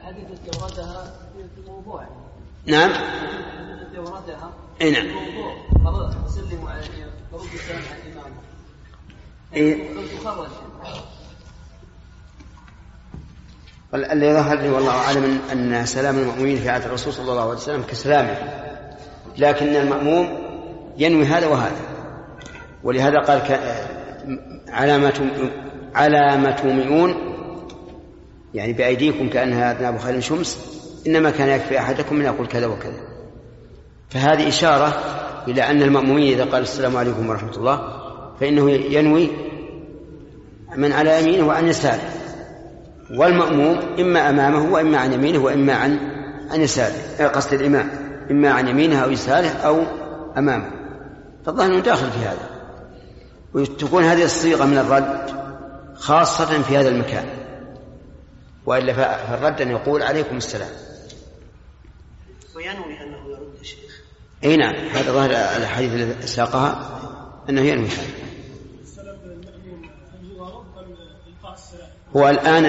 الحديث التي وردها في الموضوع. نعم. التي وردها. أي نعم. الموضوع سلموا على فرد السلام على الإمام. اللي ظهر لي والله أعلم أن سلام المأمومين في عهد الرسول صلى الله عليه وسلم كسلامه، لكن المأموم ينوي هذا وهذا، ولهذا قال على ما تومئون، يعني بأيديكم كأنها أذناب خيل شمس، إنما كان يكفي أحدكم من يقول كذا وكذا. فهذه إشارة إلى أن المأمومين إذا قال السلام عليكم ورحمة الله فإنه ينوي من على يمينه وعن يساره، والمأموم إما أمامه وإما عن يمينه وإما عن يساره، قصد الإمام إما عن يمينه أو يساره أو أمامه، فالظاهر داخل في هذا. وتكون هذه الصيغة من الرد خاصة في هذا المكان، وإلا فالرد أن يقول عليكم السلام وينوي أنه يرد الشيخ. أي نعم، هذا ظاهر الحديث الذي ساقها أنه ينوي هذا. هو الآن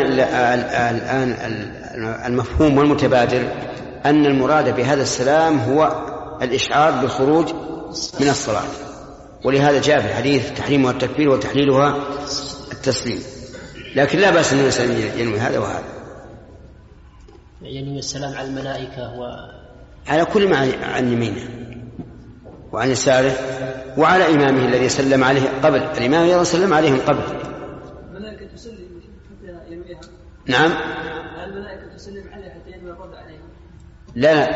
المفهوم والمتبادر أن المراد بهذا السلام هو الإشعار بالخروج من الصلاة، ولهذا جاء في الحديث تحريمها التكبير وتحليلها التسليم، لكن لا بأس أن الإنسان ينوي هذا وهذا. ينوي السلام على الملائكة على كل ما عن يمينه وعن يساره وعلى إمامه الذي سلم عليه قبل، الإمام أيضا سلم عليهم قبل. الملائكة تسلم حتى ينويها. نعم. الملائكة تسلم عليه حتى ينوي الرد عليهم. لا.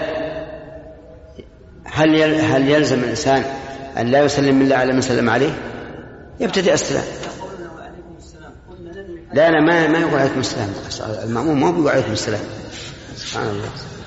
هل يلزم الإنسان أن لا يسلم إلا على من سلم عليه؟ يبتدئ السلام. لا ما يقول عليكم السلام، المأموم ما يقول عليكم السلام. سبحان الله.